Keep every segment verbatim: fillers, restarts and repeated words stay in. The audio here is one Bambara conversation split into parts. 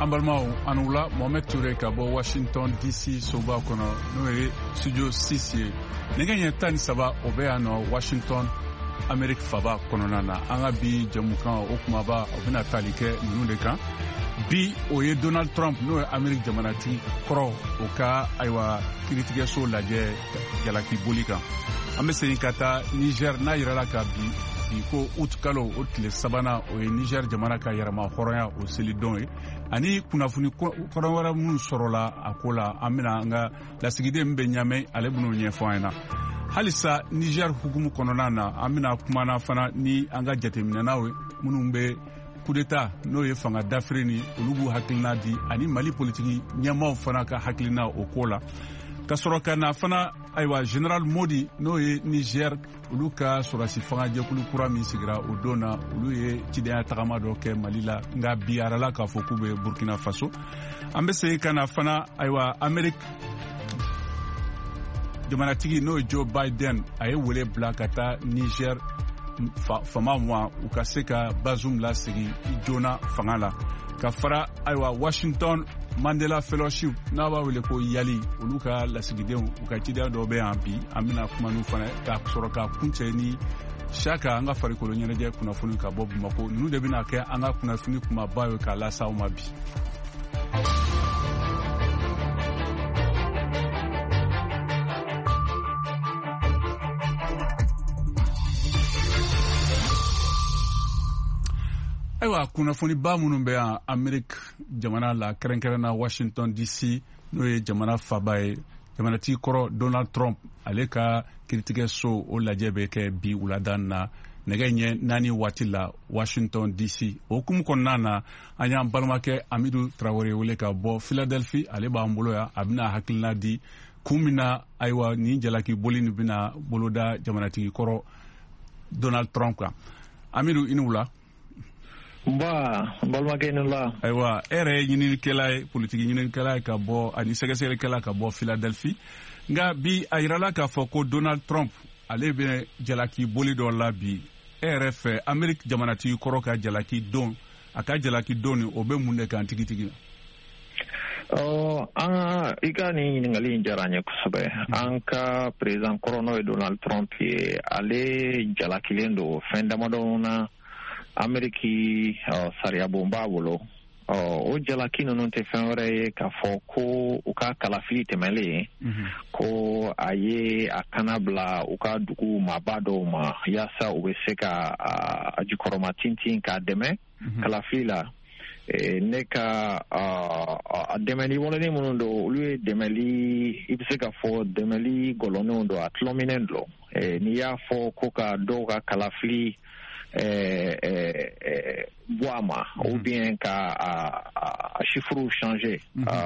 Ambalma Anoula, Mohamed Touré Kabo, Washington D C, Soba Kono, Noé, Studio six. Neganya Tan Saba, Obeano, Washington, Amerique Faba, Kononana, Angabi, Jamukan, Okumaba, Obina Talike, Nundeka. Bi, Oye Donald Trump, Noé, Amerique Jamanati, Kro, Oka, Aywa, Kiritigeso, Laje, Galaki Bolika. Amese Kata, Niger, Nairalaka, Bi. Ko utkalo otle sabana o Niger jamana ka yarama horoya o selidon ani kunafuni korawara mun sorola akola amina nga lasigide mbe nyame alebunu nyefana halisa Niger hukumu kononana amina kumana fana ni anga jatemina nawe munumbe coup d'état no ye fanga d'Afrique olugu hakilina di ani Mali politiki nyama fana ka hakilina okola kasoroka na fana aywa General Modi no ye Niger olu ka sorasi fanga jekulu kura min sigira o dona olu ye cidenya tagama dɔ kɛ Mali la nga bi arala ka fɔ k'u bɛ Burkina Faso an bɛ segin ka na fana aywa Amerique jamanatigi n'o ye Joe Biden a ye wele bila ka taa Niger fama mwa u ka se ka Bazoum lasigi joona fanga la ka fara aywa Washington Mandela Fellowship n'a b'a wele ko yali olu ka lasigidenw u ka cidenya dɔ bɛ yan bi an bɛna kuma n'u fana ka sɔrɔ ka kuncɛ ni Saka an ka farikolo ɲɛnajɛ kunnafoni ka bɔ Bamako ninnu de bɛna kɛ an ka kunnafoni kumaba ye k'a lase aw ma bi. Ayiwa kunnafoni ba minnu bɛ yan Amerique jamana la kɛrɛnkɛrɛnna Washington D C n'o ye jamana faba ye jamanatigi kɔrɔ Donald Trump ale ka kiiritigɛso o lajɛ bɛ kɛ bi wulada na nɛgɛ ɲɛ naani waati la Washington D C o hukumu kɔnɔna na an y'an balimakɛ Amidu Traoré wele ka bɔ Philadelphie ale b'an bolo yan a bɛna hakilina di kun min na ayiwa ni jalaki boli nin bɛna boloda jamanatigi kɔrɔ Donald Trump kan Amidu i ni wula. Ba balimakɛ ni la. Ayiwa e yɛrɛ ye ɲininikɛla ye politiki ɲininikɛla ye ka bɔ ani sɛgɛsɛgɛlikɛla ka bɔ Philadelphie nka bi a yirala k'a fɔ ko Donald Trump ale bɛ jalaki boli dɔ la bi e yɛrɛ fɛ Amerique jamanatigi kɔrɔ ka jalaki don a ka jalaki don ni o bɛ mun de kan tigitigi na. Ɔ an i ka nin ɲininkali in diyara n ye kosɛbɛ an ka président kɔrɔ n'o ye Donald Trump ye ale jalakilen don fɛn damadɔ na Ameriki uh, sariya bon b'a bolo uh, o jalaki ninnu tɛ fɛn wɛrɛ ye k'a fɔ ko u ka kalafili tɛmɛlen mm-hmm. ko a ye a kana bila u ka dugu maaba dɔw ma yaasa u bɛ se ka a jukɔrɔma tintin k'a dɛmɛ mm-hmm. kalafili la e, ne ka a dɛmɛli wololen minnu don olu ye dɛmɛli i bɛ se ka fɔ dɛmɛli gɔlɔnenw don a tulominen don e, n'i y'a fɔ ko ka dɔw ka kalafili Eh, eh, eh, bɔ a ma ou bien ka a chiffres changer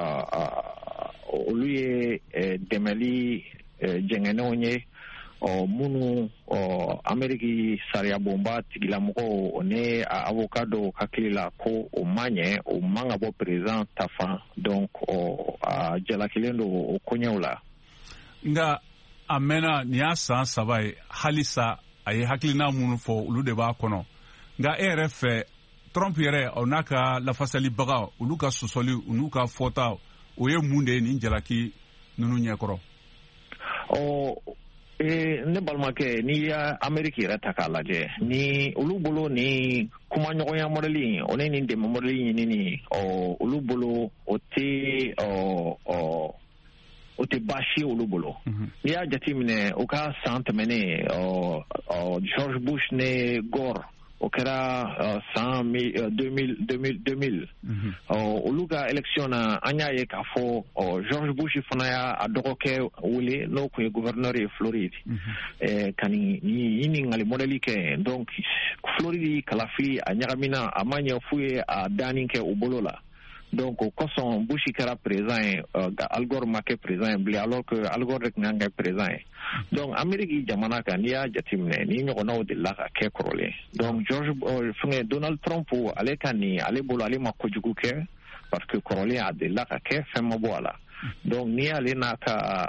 olu ye dɛmɛli jɛngɛnenw ye minnu Ameriki sariya bonba tigilamɔgɔw ne avocat dɔw hakili la ko o ma ɲɛ o man ka bɔ président ta fan donc a jalakilen don o koɲɛw la nka a mɛnna nin y'a san saba ye halisa a ye hakilina minnu fɔ olu de b'a kɔnɔ nka e yɛrɛ fɛ Trump yɛrɛ o n'a ka lafasalibaga olu ka sɔsɔli u n'u ka fɔta o ye mun de ye nin jalaki ninnu ɲɛkɔrɔ. ɔ ee ne balimakɛ n'i y'a Ameriki yɛrɛ ta k'a lajɛ ni olu bolo ni kumaɲɔgɔnya mɔdɛli o ne nin dɛmɛ mɔdɛli ɲinini ɔ olu bolo o tɛ ɔ ɔ o tɛ baasi olu bolo n'i y'a jateminɛ o ka san tɛmɛnen George Bush ne Gore o kɛra san deux mille olu ka élection na an y'a ye k'a fɔ George Bush fana y'a dɔgɔkɛ wele n'o tun ye gouverneur ye Floride ka nin ɲininkali mɔdɛli kɛ donc Floride kalafili a ɲagamina a ma ɲɛ fu ye a danni kɛ u bolo la. Donc o kosɔn Bush kɛra président ye Al Gore ma kɛ président ye bilen alors que Al Gore de tun kan kɛ président ye donc Ameriki jamana kan n'i y'a jateminɛ ni ɲɔgɔnnaw delila ka kɛ kɔrɔlen donc George fɛngɛ Donald Trump ale ka nin ale bolo ale ma kojugu kɛ parce que kɔrɔlen a delila ka kɛ fɛn ma bɔ a la donc n'i y'ale n'a ka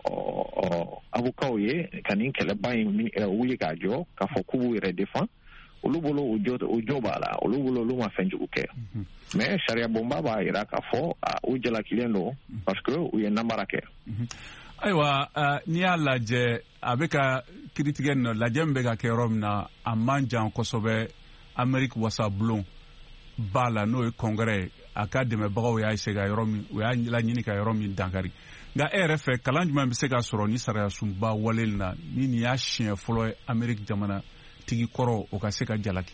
avocat ye ka nin kɛlɛba in wuli k'a jɔ k'a fɔ k'u b'u yɛrɛ défend olu bolo u jo u jo b'a la olu bolo olu ma fɛn jugu kɛ mais sariya bonba b'a yira k'a fɔ u jalakilen don parce que u ye namara kɛ. ayiwa n'i y'a lajɛ a bɛ ka kiritigɛ nin lajɛ min bɛ ka kɛ yɔrɔ min na a man jan kosɛbɛ Amérique wasabulon b'a la n'o ye congrès a ka dɛmɛbagaw y'a essayer ka yɔrɔ min u y'a laɲini ka yɔrɔ min dankari nka e yɛrɛ fɛ kalan jumɛn bɛ se ka sɔrɔ ni sariya sunba waleli na ni nin y'a siɲɛ fɔlɔ ye Amérique jamana tigi kɔrɔ o ka se ka jalaki.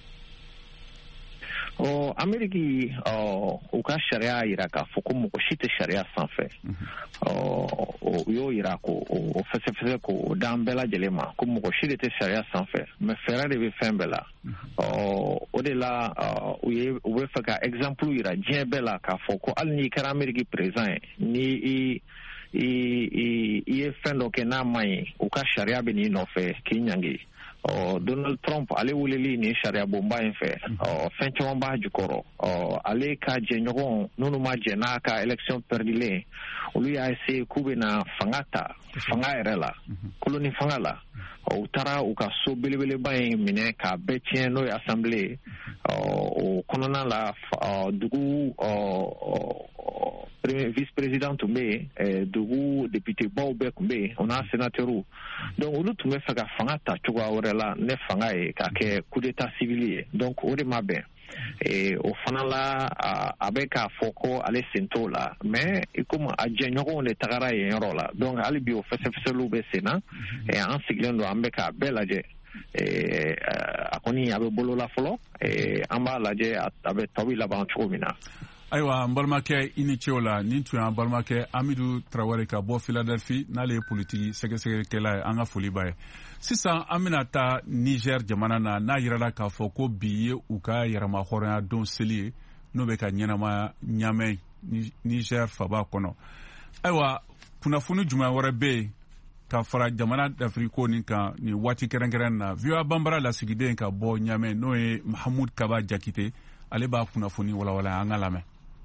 ɔ Amérique ɔ u ka sariya yira k'a fɔ ko mɔgɔ si tɛ sariya sanfɛ ɔ u y'o yira ko o fɛsɛfɛsɛ ko d'an bɛɛ lajɛlen ma ko mɔgɔ si de tɛ sariya sanfɛ mais fɛɛrɛ de bɛ fɛn bɛɛ la ɔ o de la u ye u bɛ fɛ ka exemple yira diɲɛ bɛɛ la k'a fɔ ko hali n'i kɛra Amérique président ye ni i i i ye fɛn dɔ kɛ n'a ma ɲi u ka sariya bɛ n'i nɔfɛ k'i ɲangi. Uh, Donald Trump ale wulili ni sariya bonba in fɛ uh, fɛn caman b'a jukɔrɔ uh, ale ka jɛɲɔgɔn n'olu ma jɛ n'a ka élection perdilen olu y'a essayer k'u bɛna fanga ta fanga yɛrɛ la koloni fanga la uh, u taara u ka so belebeleba in minɛ k'a bɛɛ tiɲɛ n'o ye assemblée o kɔnɔna la uh, dugu uh, uh, vice-président tun bɛ yen dugu député baw bɛɛ tun bɛ yen o n'a sénateur donc olu tun bɛ fɛ ka fanga ta cogoya wɛrɛ la ne fanga ye k'a kɛ coup d'état civil ye donc o de ma bɛn o fana la a bɛ k'a fɔ ko ale sen t'o la mais komi a jɛɲɔgɔnw de tagara yen yɔrɔ la donc hali bi o fɛsɛfɛsɛliw bɛ sen na an sigilen don an bɛ k'a bɛɛ lajɛ a kɔni a bɛ bolo la fɔlɔ an b'a lajɛ a bɛ tɔw laban cogo min na. ayiwa n balimakɛ i ni ce o la nin tun y'an balimakɛ Amidu Traoré ka bɔ Philadelphie n'ale ye politiki sɛgɛsɛgɛkɛla ye an ka foli b'a ye sisan an bɛna taa Niger jamana na n'a yirala k'a fɔ ko bi ye u ka yɛrɛma hɔrɔnya don seli ye n'o bɛ ka ɲɛnamaya Niamey Niger faba kɔnɔ ayiwa kunnafoni jumɛn wɛrɛ bɛ yen ka fara jamana d'Afrique nin kan nin waati kɛrɛnkɛrɛn na V O A banbara lasigiden ka bɔ Niamey n'o ye Mahamudu Kaba Jakite ale b'a kunnafoni walawala an ka lamɛn.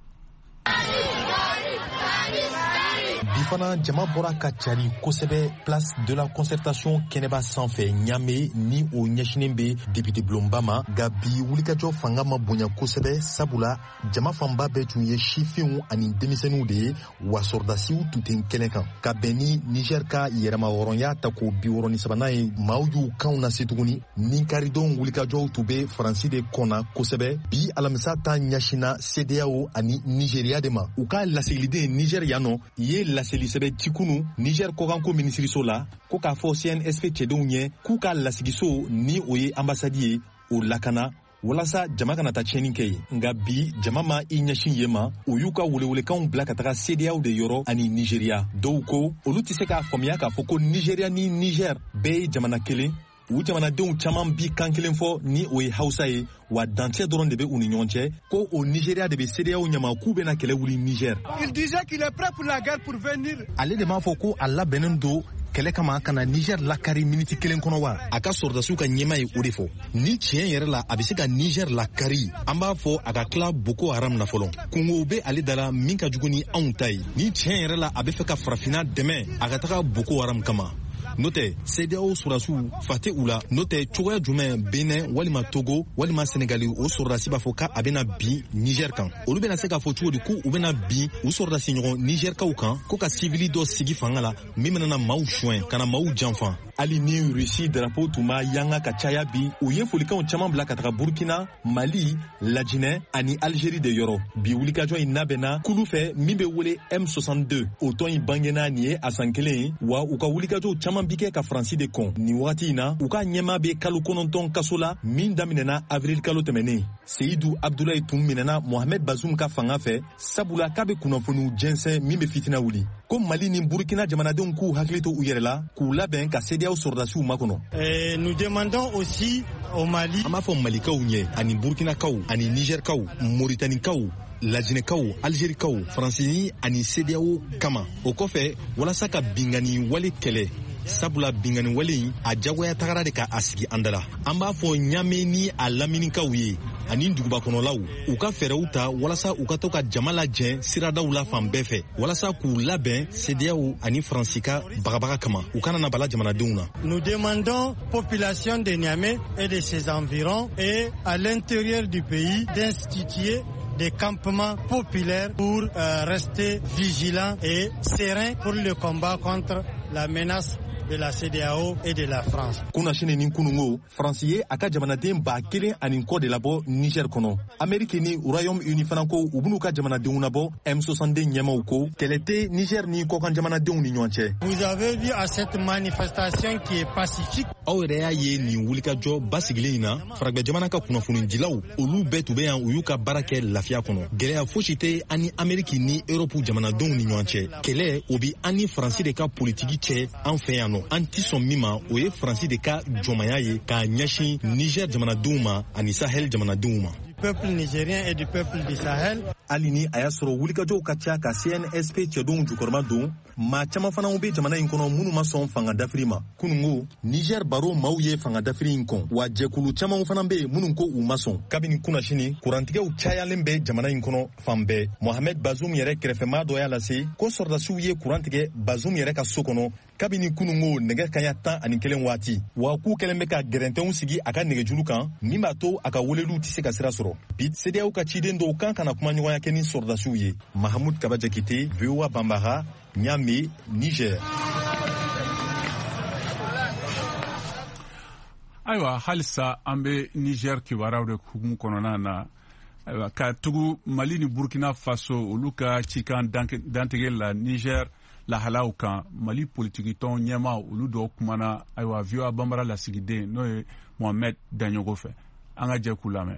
bi fana jama bɔra ka cari kosɛbɛ place de la concertation kɛnɛba sanfɛ Niamey ni o ɲɛsinen bɛ député bulonba ma nka bi wulikajɔ fanga ma bonya kosɛbɛ sabula jama fanba bɛɛ tun ye sifinw ani denmisɛnninw de ye wa sɔrɔdasiw tun tɛ kɛnɛ kan ka bɛn ni Niger ka yɛrɛma hɔrɔnya ta ko bi wɔɔrɔ ni sabanan ye maaw y'u kanw lase tuguni ni karidon wulikajɔw tun bɛ Faransi de kɔnna kosɛbɛ bi alamisa ta ɲɛsina C D A O ani Nigeria de ma u ka lasigiliden Niger yan nɔ ye laseli sɛbɛ cikunu Niger kɔkanko minisiriso la ko k'a fɔ C N S P cɛdenw ɲɛ k'u ka lasigiso ni o ye ambasadi ye o lakana walasa jama kana ta tiɲɛni kɛ ye nka bi jama ma i ɲɛsin ye ma o y'u ka welewelekanw bila ka taga C D A O de yɔrɔ ani Nigeria dɔw ko olu tɛ se k'a faamuya k'a fɔ ko Nigeria ni Niger bɛɛ ye jamana kelen u jamanadenw caman bi kan kelen fɔ ni o ye Hausa ye wa dancɛ dɔrɔn de bɛ u ni ɲɔgɔn cɛ ko o Nigeria de bɛ C D A O ɲɛma k'u bɛna kɛlɛ wuli Niger. Il disait qu'il est prêt pour la guerre pour venir. Ale de m'a fɔ ko a labɛnnen don kɛlɛ kama ka na Niger lakari miniti kelen kɔnɔ wa a ka sɔrɔdasiw ka ɲɛma ye o de fɔ ni tiɲɛ yɛrɛ la a bɛ se ka Niger lakari an b'a fɔ a ka tila Boko Haram na fɔlɔ kungo bɛ ale da la min ka jugu ni anw ta ye ni tiɲɛ yɛrɛ la a bɛ fɛ ka farafinna dɛmɛ a ka taga Boko Haram kama n'o tɛ C D A O sɔrɔdasiw fa tɛ u la n'o tɛ cogoya jumɛn Benin walima Togo walima Senegali o sɔrɔdasi b'a fɔ k'a bɛna bin Niger kan olu bɛna se k'a fɔ cogo di k'u bɛna bin u sɔrɔdasi ɲɔgɔn Nigerkaw kan ko ka civili dɔ sigi fanga la min bɛna na maaw suɲɛ ka na maaw janfa hali ni Russie drapeau tun b'a yanga ka caya bi u ye folikanw caman bila ka taga Burkina Mali Lajinɛ ani Algérie de yɔrɔ bi wulikajɔ in labɛnna kulu fɛ min bɛ wele M soixante-deux o tɔn in bangena nin ye a san kelen ye wa u ka wulikajɔw caman bi kɛ ka Faransi de kɔn nin wagati in na u ka ɲɛmaa bɛ kalo kɔnɔntɔn kaso la min daminɛna avril kalo tɛmɛnen Seyidu Abdulayi tun minɛna Mohamed Bazoum ka fanga fɛ sabula k'a bɛ kunnafoniw jɛnsɛn min bɛ fitina wuli ko Mali ni Burkina jamanadenw k'u hakili to u yɛrɛ la k'u labɛn ka C D A O sɔrɔdasiw makɔnɔ. Nous demandons aussi au Mali. An b'a fɔ Malikaw ɲɛ ani Burkinakaw ani Nigerkaw Mauritaniekaw Lajinɛkaw Algérikaw Faransini ani C D A O kama o kɔfɛ walasa ka bingani wale kɛlɛ sabula bingani wale in a jagoya tagara de ka a sigi an da la an b'a fɔ Niamey ni a laminikaw ye ani duguba kɔnɔlaw u ka fɛɛrɛw ta walasa u ka to ka jama lajɛ siradaw la fan bɛɛ fɛ walasa k'u labɛn C D A O ani Faransi ka bagabaga kama u kana na bala jamanadenw na. Nous demandons population de Niamey et de ses environs et à l'intérieur du pays d'instituer des campements populaires pour euh, rester vigilants et sereins pour le combat contre la menace de la C D A O et de la France. Kuna shine ni kunungo France ye aka jamanaden ba kelen ani ko de labo Niger kono. Amerique ni Royaume-Uni fana ko ubunu ka jamanadenw nabo M soixante-deux nyamaw ko kelete Niger ni ko kan jamanadenw ni ɲɔgɔn. Vous avez vu à cette manifestation qui est pacifique. Aw yɛrɛ y'a ye nin wulikajɔ basigilen in na faragɛ jamana ka kunnafonidilaw olu bɛɛ tun bɛ yan u y'u ka baara kɛ lafiya kɔnɔ. Gɛlɛya fosi tɛ ani Ameriki ni Europe jamanadenw ni ɲɔgɔn cɛ. Kɛlɛ o bi ani Faransi de ka politiki cɛ an fɛ yan nɔ. An ti sɔn min ma o ye Faransi de ka jɔnmaya ye k'a ɲɛsin Niger jamanadenw ma ani Sahel jamanadenw ma. Peuple nigérien et du peuple du Sahel. Hali ni a y'a sɔrɔ wulikajɔw ka ca ka C N S P cɛdenw jukɔrɔma don maa caman fana bɛ jamana in kɔnɔ minnu ma sɔn fanga dafiri ma. Kunungo Niger baro maaw ye fanga dafiri in kɔn wa jɛkulu caman fana bɛ yen minnu ko u ma sɔn. Kabini kunasini kurantigɛw cayalen bɛ jamana in kɔnɔ fan bɛɛ. Mohamed Bazoum yɛrɛ kɛrɛfɛmaa dɔ y'a lase ko sɔrdasiw ye kurantigɛ Bazoum yɛrɛ ka so kɔnɔ kabini kunungo nɛgɛ kaɲa tan ani kelen waati wa k'u kɛlen bɛ ka gɛrɛntɛnw sigi a ka nɛgɛjuru kan min b'a to a ka weleliw tɛ se ka sira sɔrɔ. Bi C D A O ka ciden dɔw kan kana kuma ɲɔgɔnya kɛ ni sɔrdasiw ye. Mahamoud Kaba Jakite, V O A Bambara, Niamey, Niger. Ayiwa halisa an bɛ Niger kibaruyaw de hukumu kɔnɔna na ayiwa ka tugu Mali ni Burkina Faso olu ka cikan dantigɛ la Niger lahalaw kan Mali politiki tɔn ɲɛma olu dɔw kumana ayiwa V O A Bambara lasigiden n'o ye Mohamed Daɲogo fɛ an ka jɛ k'u lamɛn.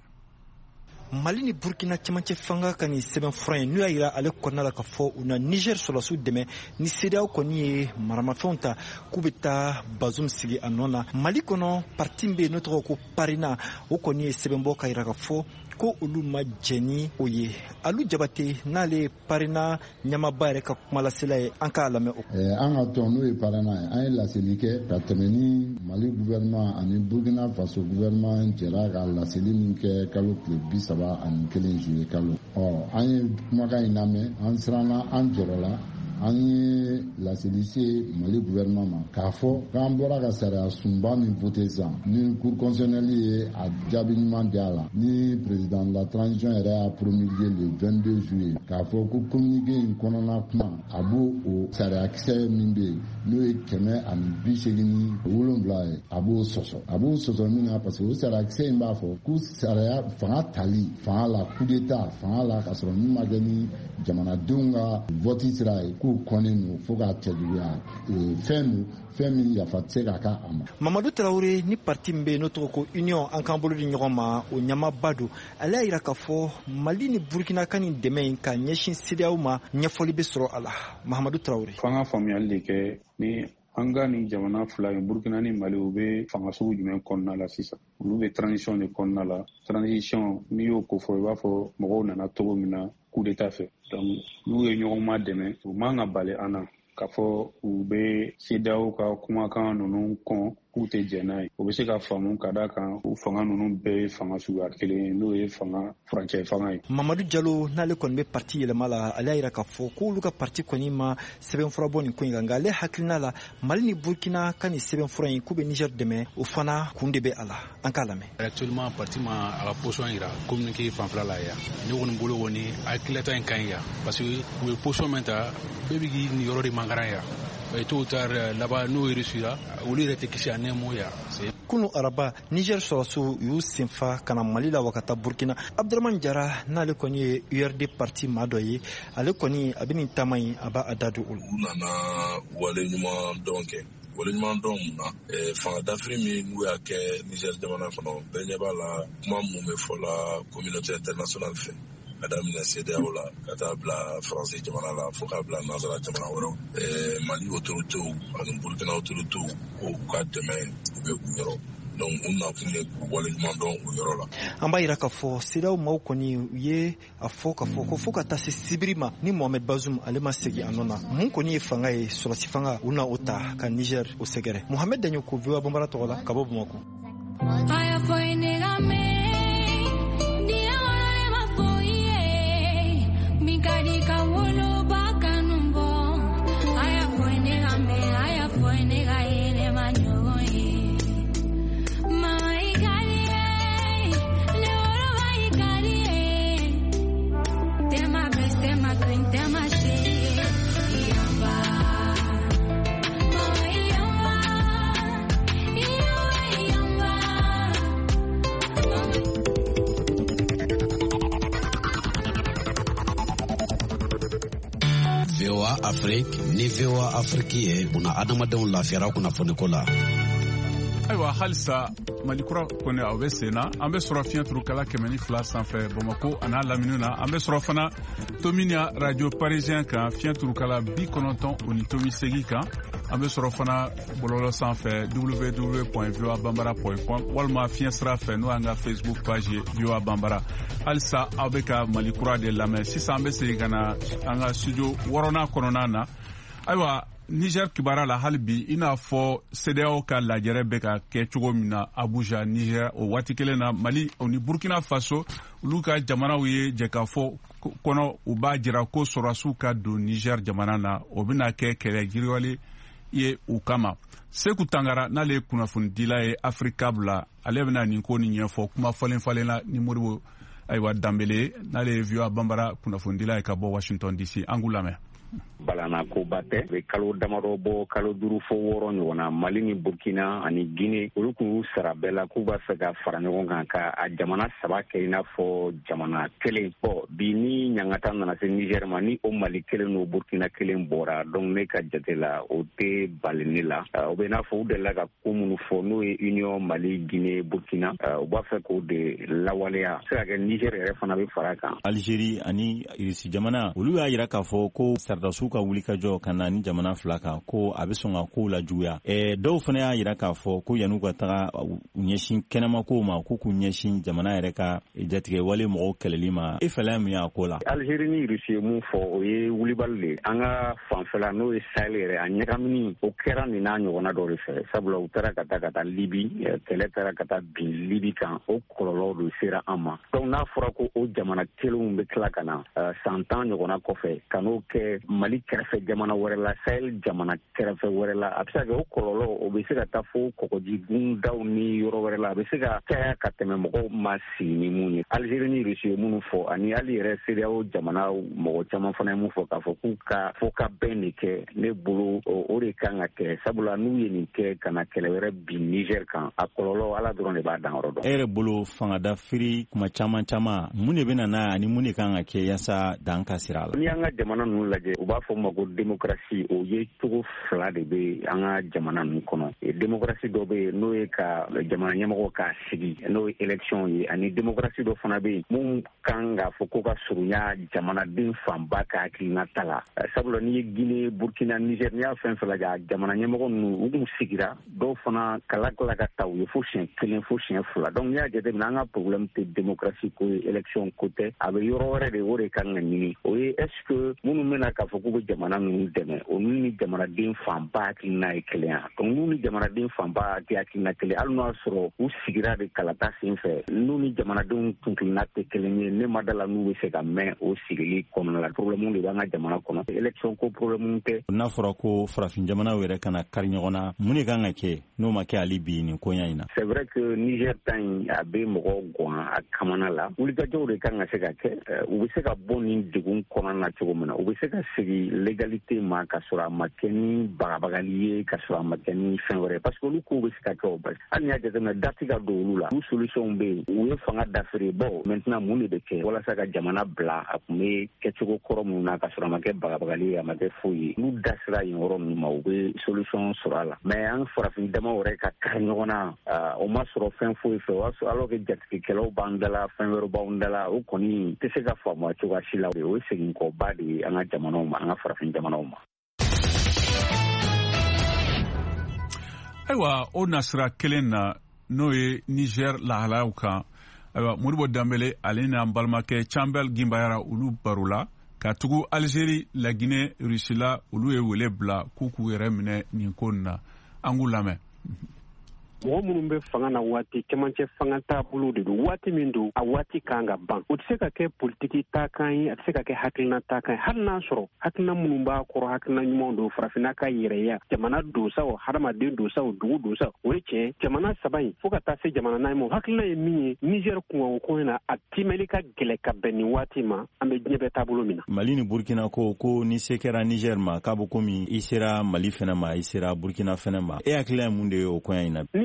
Mali ni Burkina cɛmancɛ fanga ka nin sɛbɛnfura in n'u y'a yira ale kɔnɔna la ka fɔ u na Niger sɔrɔdasiw dɛmɛ ni C D A O kɔni ye maramafɛnw ta k'u bɛ taa Bazoum sigi a nɔ na. Mali kɔnɔ parti min bɛ yen n'o tɔgɔ ko Parina o kɔni ye sɛbɛnbɔ ka yira ka fɔ ko olu ma jɛ ni o ye. Alu Jabate n'ale ye Parina ɲɛmaaba yɛrɛ ka kumalasela ye an k'a lamɛn o. An ka tɔn n'o ye Parina ye an ye laseli kɛ ka tɛmɛ ni Mali gouvernement ani Burkina Faso gouvernement jɛra ka laseli min kɛ kalo tile bi saba ani kelen juillet kalo. Ɔ an ye kumakan in lamɛn an siranna an jɔrɔla an ye laseli se Mali gouvernement ma k'a fɔ k'an bɔra ka sariya sunba min voté sisan ni cour constitutionnelle ye a jaabi ɲuman di a la ni président de la transition yɛrɛ y'a promulgué le vingt-deux juillet k'a fɔ ko communiqué in kɔnɔna kuma a b'o o sariya kisɛ min bɛ yen n'o ye kɛmɛ ani bi seegin ni wolonwula ye a b'o sɔsɔ a b'o sɔsɔ min na parce que o sariya kisɛ in b'a fɔ ko sariya fanga tali fanga la coup d'état fanga la k'a sɔrɔ min ma kɛ ni jamanadenw ka vote sira ye k'u kɔnnen don fo k'a cɛjuguya fɛn don fɛn min yafa tɛ se ka k'a ma. Mamadou Traoré ni parti min bɛ yen n'o tɔgɔ ko Union an k'an bolo di ɲɔgɔn ma o ɲamaba don ale y'a yira k'a fɔ Mali ni Burkina ka nin dɛmɛ in ka ɲɛsin C D A O ma ɲɛfɔli bɛ sɔrɔ a la. Mahamadou Traoré. Fanga faamuyali de kɛ ni an ka nin jamana fila ye Burkina ni Mali u bɛ fanga sugu jumɛn kɔnɔna la sisan olu bɛ transition de kɔnɔna la transition n'i y'o ko fɔ i b'a fɔ mɔgɔw nana cogo min na coup d'état fɛ donc n'u ye ɲɔgɔn ma dɛmɛ u man ka bali an na k'a fɔ u bɛ C D A O ka kumakan ninnu kɔn k'u tɛ jɛn n'a ye o bɛ se ka faamu ka d'a kan u fanga ninnu bɛɛ ye fanga suguya kelen ye n'o ye fanga furancɛ fanga ye. Mamadou Diallo n'ale kɔni bɛ parti yɛlɛma la ale y'a yira k'a fɔ k'olu ka parti kɔni ma sɛbɛnfura bɔ nin ko in kan nka ale hakilina la Mali ni Burkina ka nin sɛbɛnfura in k'u bɛ Niger dɛmɛ o fana kun de bɛ a la an k'a lamɛn. Actuellement parti ma a ka position yira communiqué fanfɛla la yan ne kɔni bolo kɔni hakililata in ka ɲi yan parce que u ye position min ta bɛɛ bɛ k'i nin yɔrɔ de mankaran yan et tôt ou tard là-bas n'o ye reçu la olu yɛrɛ tɛ kisi a nɛɛmo yan. Kunu araba Niger sɔrɔsiw y'u senfa ka na Mali la wa ka taa Burkina. Abdurahmane Jara n'ale kɔni ye U R D parti maa dɔ ye ale kɔni a bɛ nin taama in a b'a da don o la. U nana wale ɲuman dɔn kɛ wale ɲuman dɔn mun na fanga dafiri min n'u y'a kɛ Niger jamana kɔnɔ bɛɛ ɲɛ b'a la kuma mun bɛ fɔ la communauté internationale fɛ ka daminɛ C D A O la ka taa bila Faransi jamana la fo k'a bila nanzara jamana wɛrɛw Mali autoritéw ani Burkina autoritéw ko u ka dɛmɛ u bɛ u yɔrɔ donc u nakun ye k'u waleɲuman dɔn o yɔrɔ la. An b'a yira k'a fɔ C D A O maaw kɔni u ye a fɔ k'a fɔ ko fo ka taa se sibiri ma ni Mohamed Bazoum ale ma segin a nɔ na mun kɔni ye fanga ye sɔrɔsi fanga u na o ta ka Niger o sɛgɛrɛ. Mohamed Daɲoko V O A Bambara tɔgɔ la ka bɔ Bamakɔ. O A Afrique ni V O A Afrique ye buna adamadenw lafiyara kunnafoni ko la. Ayiwa halisa malikura kɔni aw bɛ sen na an bɛ sɔrɔ fiɲɛturukala kɛmɛ ni fila sanfɛ Bamako a n'a lamini na an bɛ sɔrɔ fana Tominia radio parisien kan fiɲɛturukala bi kɔnɔntɔn o ni tomi segin kan an bɛ sɔrɔ fana bɔlɔlɔ sanfɛ w w w point v o a banbara point com walima fiɲɛ sira fɛ n'o y'an ka Facebook page ye V O A Banbara. Halisa aw bɛ ka malikura de lamɛn sisan an bɛ segin ka na an ka studio wɔɔrɔnan kɔnɔna na. Ayiwa Niger kibara la hali bi i n'a fɔ C D A O ka lajɛrɛ bɛ ka kɛ cogo min na Abuja Niger o waati kelen na Mali o ni Burkina Faso olu ka jamanaw ye jɛ ka fɔ kɔnɔ u b'a jira ko sɔrɔdasiw ka don Niger jamana na o bɛna kɛ kɛlɛ giriwali ye u kama. Seku Tangara n'ale ye kunnafonidila ye Africa bila ale bɛna nin ko nin ɲɛfɔ kuma falen falen la ni Modibo ayiwa Dambele n'ale ye V O A Banbara kunnafonidila ye ka bɔ Washington D C an k'u lamɛn. Balana ko bate be kalo damaro bo kalo duru fo woro ɲɔgɔnna Mali ni Burkina ani Guinée olu kun sara bɛɛ la k'u b'a fɛ ka fara ɲɔgɔn kan ka a jamana saba kɛ i n'a fɔ jamana kelen. Bon bi ni ɲangata nana se Niger ma ni o Mali kelen n'o Burkina kelen bɔra donc ne ka jate la o tɛ bali ne la o bɛ i n'a fɔ u delila ka ko minnu fɔ n'o ye Union Mali Guinée Burkina u b'a fɛ k'o de lawaleya se ka kɛ Niger yɛrɛ fana bɛ fara kan. Algérie ani Irisi jamana olu y'a yira k'a fɔ ko sardasiw ka wuli ka jɔ ka na ni jamana fila kan ko a bɛ sɔn ka kow la juguya. Ɛ dɔw fana y'a yira k'a fɔ ko yan'u ka taga ɲɛsin kɛnɛma kow ma k'u k'u ɲɛsin jamana yɛrɛ ka jatigɛ wale mɔgɔw kɛlɛli ma. E fɛlɛ min y'a ko la. Algérie ni Russie ye mun fɔ o ye wulibali de an ka fanfɛla n'o ye Sahel yɛrɛ a ɲagamini o kɛra nin n'a ɲɔgɔnna dɔ de fɛ sabula u taara ka taa ka taa Libi kɛlɛ taara ka taa bin Libi kan o kɔlɔlɔw de sera an ma. Donc n'a fɔra ko o jamana kelenw bɛ tila ka na san tan ɲɔgɔnna kɔfɛ ka n'o kɛ Mali kɛrɛfɛ jamana wɛrɛ la Sahel jamana kɛrɛfɛ wɛrɛ la a bɛ se ka kɛ o kɔlɔlɔ o bɛ se ka taa fo kɔgɔjigundaw ni yɔrɔ wɛrɛ la a bɛ se ka caya ka tɛmɛ mɔgɔw ma sigi ni mun ye. Algérie ni Russie ye minnu fɔ ani hali yɛrɛ C D A O jamana mɔgɔ caman fana ye mun fɔ k'a fɔ k'u ka fo ka bɛn de kɛ ne bolo o de kan ka kɛ sabula n'u ye nin kɛ ka na kɛlɛ wɛrɛ bin Niger kan a kɔlɔlɔ Ala dɔrɔn de b'a dan yɔrɔ dɔn. E yɛrɛ bolo fangada firi kuma caman caman mun de bɛ na n'a ani mun de kan ka kɛ yaasa dan ka sira la. Ni an ka jamana ninnu lajɛ u b'a fɔ ma ko démocratie o ye cogo fila de bɛ an ka jamana ninnu kɔnɔ. Démocratie dɔ bɛ yen n'o ye ka jamana ɲɛmɔgɔ ka sigi n'o ye élection ye ani démocratie dɔ fana bɛ yen mun kan k'a fɔ ko ka surunya jamanaden fanba ka hakilinata la. Sabula n'i ye Guinée, Burkina, Niger n'i y'a fɛn fɛn lajɛ jamana ɲɛmɔgɔ ninnu u kun sigira dɔw fana kala kala ka taa u ye fo siɲɛ kelen fo siɲɛ fila donc n'i y'a jateminɛ an ka problème tɛ démocratie ko ye élection ko tɛ a bɛ yɔrɔ wɛrɛ de o de kan ka ɲini o ye est ce que minnu bɛna k'a fɔ k'u bɛ jamana ninnu dɛmɛ o ni jamanaden fanba hakilina ye kelen ya donc n'u ni jamanaden fanba tɛ hakilina kelen hali n'o y'a sɔrɔ u sigira de kalata sen fɛ n'u ni jamanadenw kunkilenna tɛ kelen ye ne ma da la n'u bɛ se ka mɛn o sigili kɔnɔna la problème de b'an ka jamana kɔnɔ élection ko problème tɛ. N'a fɔra ko farafin jamanaw yɛrɛ kana kari ɲɔgɔn na mun de kan ka kɛ n'o ma kɛ hali bi nin koɲa in na. C'est vrai que Niger ta in a bɛ mɔgɔw gɔn a kamana la wulikajɔw de kan ka se ka kɛ u bɛ se ka bɔ nin degun kɔnɔna na cogo min na u bɛ se ka segi légalité ma ka sɔrɔ a ma kɛ ni bagabagali ye ka sɔrɔ a ma kɛ ni fɛn wɛrɛ parce que olu kow bɛ se ka kɛ o basi hali n'i y'a jateminɛ dati ka don olu la u solution bɛ yen u ye fanga dafere bɔ maintenant mun de bɛ kɛ walasa ka jamana bila a kun bɛ kɛcogo kɔrɔ minnu na ka sɔrɔ a ma kɛ bagabagali ye a ma kɛ foyi ye n'u da sera yen yɔrɔ ninnu ma u bɛ solution sɔrɔ a la mais an farafin dama wɛrɛ ka kari ɲɔgɔn na o ma sɔrɔ fɛn foyi fɛ o y'a sɔrɔ alors que jatigikɛlaw b'an dala fɛn wɛrɛ b'an dala o kɔni tɛ se ka faamuya cogoya si la o ye segin kɔba de ye an ka jamanaw ma an ka farafin jamanaw ma. Ayiwa o nasira kelen na n'o ye Niger lahalayaw kan ayiwa Modibo Dambele ale n'an balimakɛ Campbell Gimbayara olu baro la ka tugu Algérie la Guinée Russie la olu ye wele bila k'u k'u yɛrɛ minɛ nin ko in na an k'u lamɛn. mɔgɔ minnu bɛ fanga na waati cɛmancɛ fanga taabolo de don waati min don a waati kan ka ban o tɛ se ka kɛ politiki taakan ye a tɛ se ka kɛ hakilina taakan ye hali n'a sɔrɔ hakilina minnu b'a kɔrɔ hakilina ɲumanw don farafinna ka yɛrɛya jamana don sa o hadamaden don sa o dugu don sa o ye tiɲɛ jamana saba in fo ka taa se jamana naani ma hakilina ye min ye Niger kunkan ko in na a timɛli ka gɛlɛ ka bɛn nin waati ma an bɛ diɲɛ bɛɛ taabolo min na. Mali ni Burkina ko ko ni se kɛra Niger ma k'a bɛ komi i sera Mali fana ma i sera Burkina fana ma e hakilina ye mun de ye o koɲa in na. Ni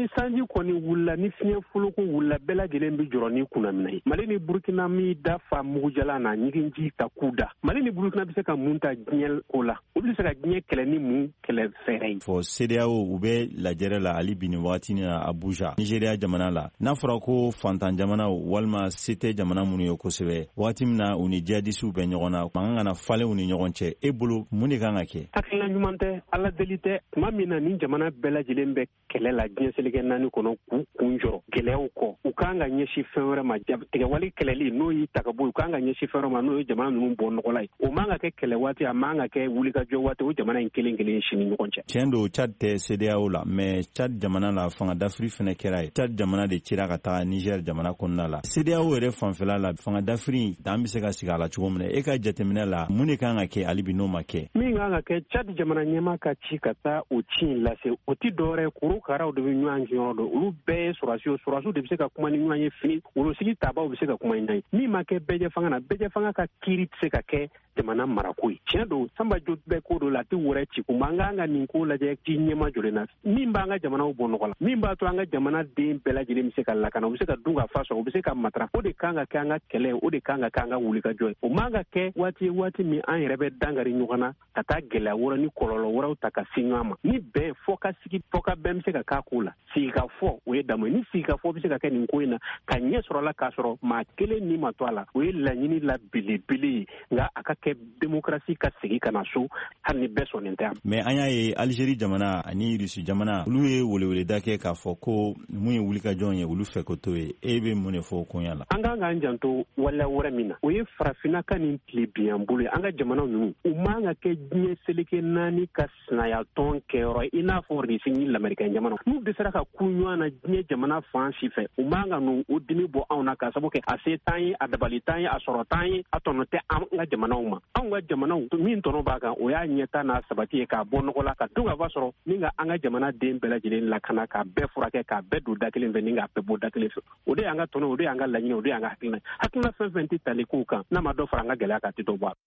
sanji kɔni wulila ni fiɲɛ foloko wulila bɛɛ lajɛlen bi jɔrɔ ni kunnamina ye. Mali ni Burkina mi da fa mugujala na ɲiginji ta k'u da. Mali ni Burkina bɛ se ka mun ta diɲɛ ko la. Olu bɛ se ka diɲɛ kɛlɛ ni mun kɛlɛ fɛrɛ ye. Fɔ C D A O u bɛ lajɛrɛ la hali bi ni wagati na Abuja, Nigeria jamana la. N'a fɔra ko fantan jamana walima se tɛ jamana minnu ye kosɛbɛ, wagati min na u ni jihadisiw bɛ ɲɔgɔn na, mankan kana falen u ni ɲɔgɔn cɛ. E bolo mun de kan ka kɛ? Hakilina ɲuman tɛ, Ala deli tɛ. Tuma min na ni jamana bɛɛ lajɛlen bɛ kɛlɛ la diɲɛ seleke naani kɔnɔ k'u kun jɔrɔ gɛlɛyaw kɔ, u kan ka ɲɛsin fɛn wɛrɛ ma. Tigɛwale kɛlɛli n'o y'i ta ka bɔ, u kan ka ɲɛsin fɛn wɛrɛ ma n'o ye jamana ninnu bɔ nɔgɔla ye. O man ka kɛ kɛlɛ waati, a man ka kɛ wulikajɔ waati, o jamana in kelen kelen si ni ɲɔgɔn cɛ. Tiɲɛ don Tchad tɛ C D A O la, mais Tchad jamana la fanga dafiri fɛnɛ kɛra ye. Tchad jamana de cira ka taga Niger jamana kɔnɔna la. C D A O yɛrɛ fanfɛla la fanga dafiri dan bɛ se ka sigi a la cogo min na, e ka jateminɛ la mun de kan ka kɛ hali bi n'o ma kɛ? Min kan ka kɛ, Tchad jamana ɲɛmaa ka ci ka taa o ci in lase. O ti dɔwɛrɛ korokaraw de bɛ ɲɔgɔn jiyɔrɔ dɔn, olu bɛɛ ye sɔrɔdasiw ye, sɔrɔdasiw de bɛ se ka kuma ni ɲɔgɔn ye, fini wolosigi tabaw bɛ se ka kuma ni ɲɔgɔn ye. Min ma kɛ bɛɛ fanga na, bɛɛ fanga ka kiiri tɛ se ka kɛ jamana marako ye. Tiɲɛ don Samba Jo bɛɛ ko dɔ la a tɛ wɛrɛ ci kun, an kan ka nin ko lajɛ ci ɲɛma jɔlen na. Min b'an ka jamanaw bɔ nɔgɔ la, min b'a to an ka jamana den bɛɛ lajɛlen bɛ se ka lakana, u bɛ se ka dun ka fa sɔrɔ, u bɛ se ka matarafa. O de kan ka kɛ an ka kɛlɛ, o de kan ka kɛ an ka wulikajɔ ye. O man ka kɛ waati ye waati min an yɛrɛ bɛ dangari ɲɔgɔn na ka taa gɛlɛya wɛrɛ ni kɔlɔlɔ wɛrɛw ta ka se ɲɔgɔn ma. Ni bɛn fɔ ka sigi, fɔ ka bɛn bɛ se ka k'a ko la. Sigi ka fɔ o ye dama ye. Ni sigi ka fɔ bɛ se ka kɛ nin ko in na ka ɲɛ sɔrɔ la k'a sɔrɔ maa kelen ni ma to a la, o ye laɲini la belebele ye, nka a ka kɛ démocratie ka segin ka na so hali ni bɛɛ sɔnnen tɛ. Mais an y'a ye Algérie jamana ani Russie jamana olu ye weleweleda kɛ k'a fɔ ko mun ye wulikajɔw ye olu fɛ ko to ye. E bɛ mun de fɔ o koɲa la? An kan k'an janto waleya wɛrɛ min na, o ye farafinna ka nin tile biɲan bolo ye. An ka jamana ninnu u man ka kɛ diɲɛ seleke naani ka sinaya tɔn kɛyɔrɔ ye, i n'a fɔ Russie ni Lamɛrikɛn jamana. N'u dɛsɛra ka ku ɲɔgɔn na diɲɛ jamana fan si fɛ, u man ka n'u o dimi bɔ anw na k'a sababu kɛ a se t'an ye, a dabali t'an ye, a sɔrɔ t'an ye, a tɔnɔ tɛ an ka jamanaw ma. Anw ka jamanaw min tɔnɔ b'a kan o y'a ɲɛta n'a sabati ye k'a bɔ nɔgɔ la, ka dun ka fa sɔrɔ ni ka an ka jamana den bɛɛ lajɛlen lakana, k'a bɛɛ furakɛ, k'a bɛɛ don da kelen fɛ ni k'a bɛɛ bɔ da kelen fɛ. O de y'an ka tɔnɔ, o de y'an ka laɲini, o de y'an ka hakilina. Hakilina fɛn fɛn tɛ tali k'u kan, n'a ma dɔ fara an ka gɛlɛya kan, a tɛ dɔ bɔ a la.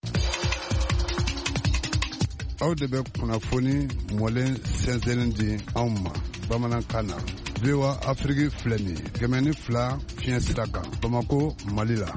Aw de bɛ kunnafoni mɔlen sɛnsɛnlen di anw ma bamanankan na. V O A Afrique filɛ nin ye kɛmɛ ni fila fiɲɛ sira kan Bamako, Mali la.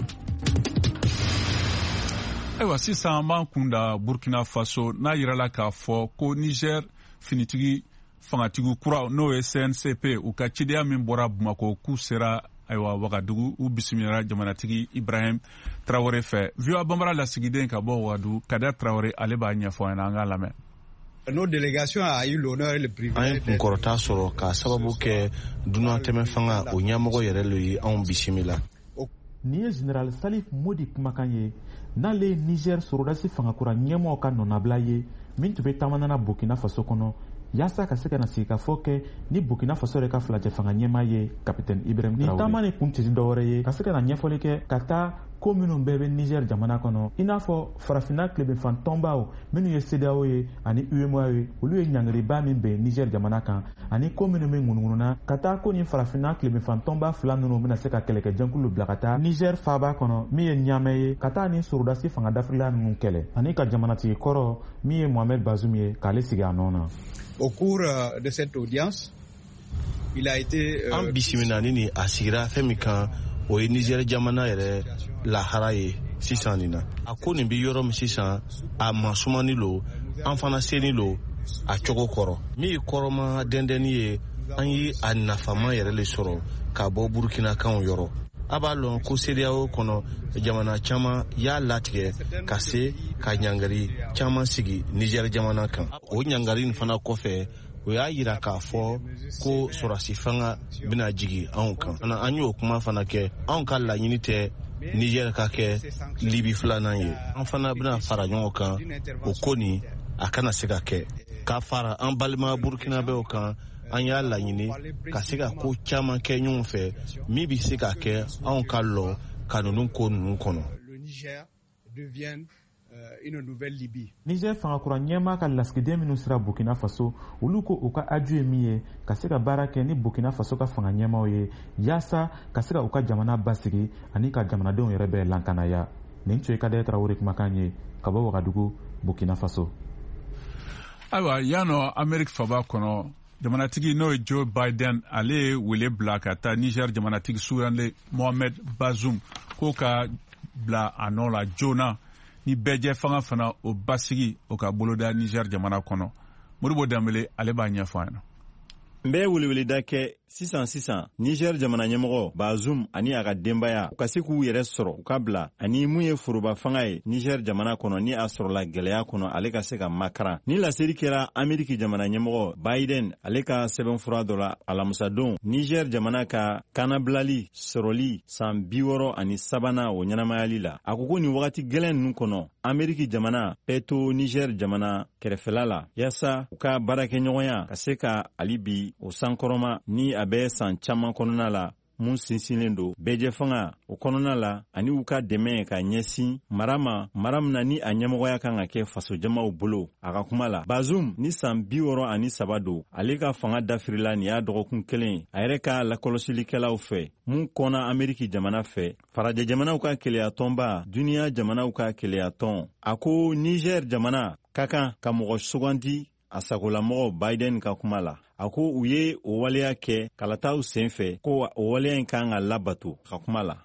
Ayiwa sisan an b'an kun da Burkina Faso n'a yirala k'a fɔ ko Niger finitigi fangatigi kura n'o ye C N C P u ka cideya min bɔra Bamako k'u sera ayiwa Wagadugu u bisimila jamanatigi Ibrahim Traoré fɛ. V O A Banbara lasigiden ka bɔ Wagadugu, Kader Traoré ale b'a ɲɛfɔ an ka lamɛn. Nos délégations a eu l'honneur et le privilège. An ye kunkɔrɔta sɔrɔ k'a sababu kɛ dunan tɛmɛ fanga o ɲɛmɔgɔ yɛrɛ lo ye anw bisimila. Nin ye Général Salif Modi kumakan ye n'ale ye Niger sɔrɔdasi fangakura ɲɛmɔgɔ ka nɔnabila ye min tun bɛ taamana Burkina Faso kɔnɔ yaasa ka se ka na sigikafɔ kɛ ni Burkina Faso yɛrɛ ka filajɛ fanga ɲɛmaa ye Capitaine Ibrahim Traoré. Ni taama ni kun tɛ dɔwɛrɛ ye ka se ka na ɲɛfɔli kɛ ka taa ko minnu bɛɛ bɛ Niger jamana kɔnɔ i n'a fɔ farafinna tilebinfan tɔnbaw minnu ye C D A O ye ani U M O A ye olu ye ɲangiriba min bɛn Niger jamana kan ani ko minnu bɛ ŋunuŋununa ka taa ko ni farafinna tilebinfan tɔnba fila ninnu bɛna se ka kɛlɛkɛjɛnkulu bila ka taa Niger faaba kɔnɔ min ye Niamey ye ka taa ni sɔrɔdasi fanga dafirila ninnu kɛlɛ ani ka jamanatigi kɔrɔ min ye Mohamed Bazoum ye k'ale sigi a nɔ na. Au cours de cette audience, il a été an bisimila ni a sigira fɛn min kan o ye Niger jamana yɛrɛ lahara ye sisan nin na. A ko nin bɛ yɔrɔ min sisan a masumani lo an fana seni lo a cogo kɔrɔ. Min ye kɔrɔma dɛndɛnni ye an ye a nafama yɛrɛ le sɔrɔ ka bɔ Burkina kanw yɔrɔ. A b'a lɔn ko C D A O kɔnɔ jamana caman y'a latigɛ ka se ka ɲangari caman sigi Niger jamana kan. O ɲangari nin fana kɔfɛ o y'a yira k'a fɔ ko sɔrɔdasi fanga bɛna jigi anw kan. An y'o kuma fana kɛ anw ka laɲini tɛ Niger ka kɛ Libi filanan ye. An fana bɛna fara ɲɔgɔn kan o ko nin a kana se ka kɛ. Ka fara an balima Burkinabɛw kan an y'a laɲini ka se ka ko caman kɛ ɲɔgɔn fɛ min bɛ se ka kɛ anw ka lɔ ka ninnu ko ninnu kɔnɔ. Niger fangakura ɲɛmaa ka lasigiden minnu sera Burkina Faso olu ko u ka aju ye min ye ka se ka baara kɛ ni Burkina Faso ka fanga ɲɛmaaw ye yaasa ka se ka u ka jamana basigi ani ka jamanadenw yɛrɛ bɛɛ lankanaya. Nin tun ye Kader Traoré kumakan ye ka bɔ Wagadugu, Burkina Faso. Ayiwa yan nɔ Ameriki faba kɔnɔ jamanatigi n'o ye Joe Biden ale ye wele bila ka taa Niger jamanatigi suranle Mohamed Bazoum k'o ka bila a nɔ la joona ni bɛɛjɛ fanga fana o basigi o ka boloda Niger jamana kɔnɔ. Modibo Dembele ale b'a ɲɛfɔ an ɲɛna. N bɛ weleweleda kɛ sisan sisan Niger jamana ɲɛmɔgɔ Bazoum ani a ka denbaya u ka se k'u yɛrɛ sɔrɔ u ka bila ani mun ye foroba fanga ye Niger jamana kɔnɔ ni a sɔrɔla gɛlɛya kɔnɔ ale ka se ka makaran. Ni laseli kɛra Ameriki jamana ɲɛmɔgɔ Biden ale ka sɛbɛnfura dɔ la alamusadon Niger jamana ka kanabilali sɔrɔli san bi wɔɔrɔ ani sabanan o ɲɛnamayali la. A ko ko nin wagati gɛlɛn ninnu kɔnɔ Ameriki jamana bɛɛ to Niger jamana kɛrɛfɛla la yaasa u ka baarakɛɲɔgɔnya ka se ka ali bi o sankɔrɔma ni a bɛ san caman kɔnɔna la mun sinsinnen don bɛɛjɛ fanga o kɔnɔna la ani u ka dɛmɛ ka ɲɛsin mara ma mara min na ni a ɲɛmɔgɔya kan ka kɛ fasojamaw bolo. A ka kuma la Bazoum ni san bi wɔɔrɔ ani saba don ale ka fanga dafirila nin y'a dɔgɔkun kelen a yɛrɛ ka lakɔlɔsilikɛlaw fɛ mun kɔnna Ameriki jamana fɛ farajɛ jamanaw ka keleya tɔnba duniya jamanaw ka keleya tɔn. A ko Niger jamana ka kan ka mɔgɔ sugandi a sagolamɔgɔ Biden ka kuma la. A ko u ye o waleya kɛ kalataw senfɛ ko o waleya in kan ka labato ka kuma la.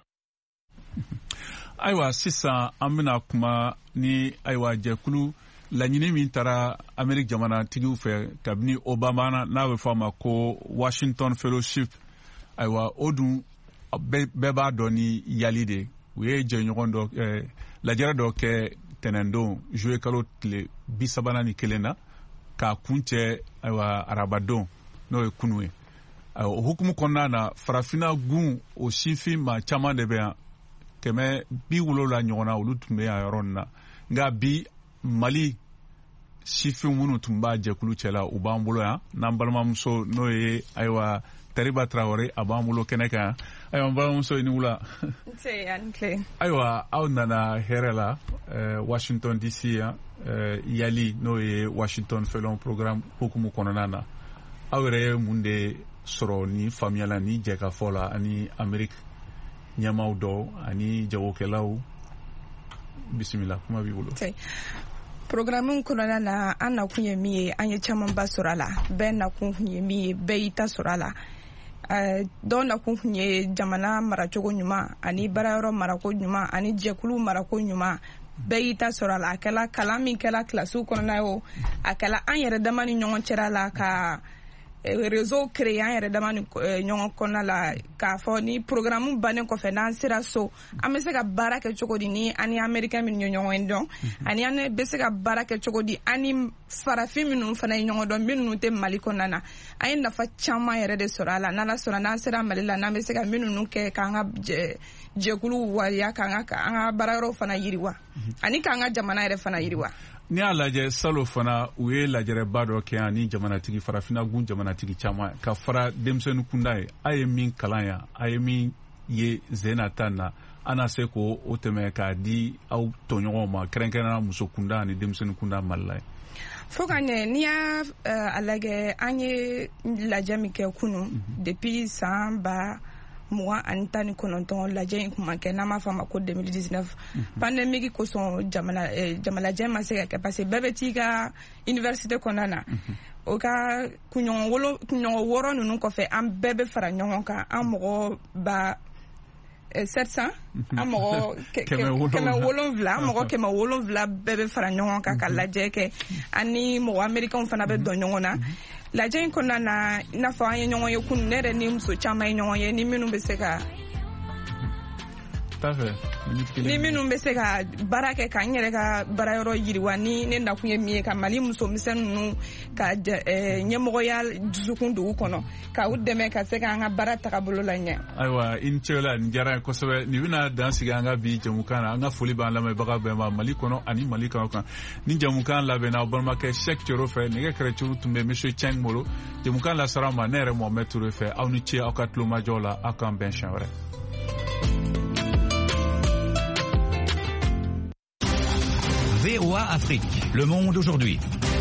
Ayiwa sisan an bɛna kuma ni ayiwa jɛkulu laɲini min taara Ameriki jamanatigiw fɛ kabini Obama n'a bɛ fɔ a ma ko Washington Fellowship. Ayiwa o dun bɛɛ b'a dɔn ni yali de u ye jɛɲɔgɔn dɔ ɛɛ lajɛrɛ dɔ kɛ tɛnɛndon juillet kalo tile bi sabanan ni kelen na ka kuncɛ ayiwa arabadon n'o ye kunu ye. O hukumu kɔnɔna na farafina gun o sifin maa caman de bɛ yan kɛmɛ bi wolonwula ɲɔgɔn na olu tun bɛ yan yɔrɔ nin na nka bi Mali sifin minnu tun b'a jɛkulu cɛla u b'an bolo yan n'an balimamuso n'o ye ayiwa Tariba Traoré a b'an bolo kɛnɛ kan. Ayiwa n balimamuso i ni wula. Ayiwa aw nana hɛrɛ la Washington D C yan yali n'o ye Washington Fellow Programme hukumu kɔnɔna na aw yɛrɛ ye mun de sɔrɔ ni faamuyala ni jɛkafɔ la ani Ameriki ɲɛmaw dɔw ani jagokɛlaw bisimila kuma b'i bolo. Programme kɔnɔna na an nakun ye min ye an ye camanba sɔrɔ a la bɛɛ nakun kun ye min ye bɛɛ y'i ta sɔrɔ a la. Dɔw nakun kun ye jamana maracogo ɲuman ani baarayɔrɔ marako ɲuman ani jɛkulu marako ɲuman bɛɛ y'i ta sɔrɔ a la. A kɛla kalan min kɛla kilasiw kɔnɔna ye o a kɛla an yɛrɛ dama ni ɲɔgɔn cɛla la ka réseau créé an yɛrɛ dama ni ɲɔgɔn kɔnɔna la k'a fɔ ni programme bannen kɔfɛ n'an sera so an bɛ se ka baara kɛ cogo di ni ani américain minnu ye ɲɔgɔn dɔn ani an bɛ se ka baara kɛ cogo di ani farafin minnu fana ye ɲɔgɔn dɔn minnu tɛ Mali kɔnɔna na. An ye nafa caman yɛrɛ de sɔrɔ a la n'ala sɔnna n'an sera Mali la n'an bɛ se ka minnu kɛ k'an ka jɛkulu waliya k'an ka an ka baarayɔrɔw fana yiriwa ani k'an ka jamana yɛrɛ fana yiriwa. Ni y'a lajɛ salo fana u ye lajɛrɛba dɔ kɛ yan ni jamanatigi farafina gun jamanatigi caman ka fara denmisɛnnin kunda ye a ye min kalan yan a ye min ye zena tan na an na se k'o o tɛmɛ k'a di aw tɔɲɔgɔnw ma kɛrɛnkɛrɛnnenya muso kunda ani denmisɛnnin kunda Mali la ye. Fo ka ɲɛ n'i y'a a lajɛ an ye lajɛ min kɛ kunu depuis san ba mugan ani tan ni kɔnɔntɔn lajɛ in kuma kɛ n'an b'a fɔ a ma ko deux mille dix-neuf pandémie kosɔn jamana jamanajɛ ma se ka kɛ parce que bɛɛ bɛ t'i ka université kɔnɔna na o ka kunɲɔgɔn wɔɔrɔ ninnu kɔfɛ an bɛɛ bɛ fara ɲɔgɔn kan an mɔgɔ ba sept cent an mɔgɔ kɛmɛ wolonwula an mɔgɔ kɛmɛ wolonwula bɛɛ bɛ fara ɲɔgɔn kan ka lajɛ kɛ ani mɔgɔ américains fana bɛ dɔn ɲɔgɔn na. Lajɛ in kɔnɔna na i n'a fɔ an ye ɲɔgɔn ye kunun ne yɛrɛ ni muso caman ye ɲɔgɔn ye ni minnu bɛ se ka ni minnu bɛ se ka baara kɛ k'an yɛrɛ ka baarayɔrɔ yiriwa ni ne nakun ye min ye ka Mali musomisɛnnin ninnu ka ɲɛmɔgɔya dusukun dugu kɔnɔ ka u dɛmɛ ka se k'an ka baara tagabolo la ɲɛ. Ayiwa i ni ce la nin diyara n ye kosɛbɛ nin bɛna dan sigi an ka bi jamukan na an ka foli b'an lamɛnbaga bɛɛ ma Mali kɔnɔ ani Mali kan kan ni jamukan labɛnna aw balimakɛ Sɛki Coro fɛ nɛgɛ kɛrɛfɛciw tun bɛ Monsieur Cheng bolo jamukan lasara ma ne yɛrɛ Mohamed Touré fɛ aw ni ce aw ka tulomajɔ la aw k'an bɛn siɲɛ wɛrɛ. V O A Afrique, le monde aujourd'hui.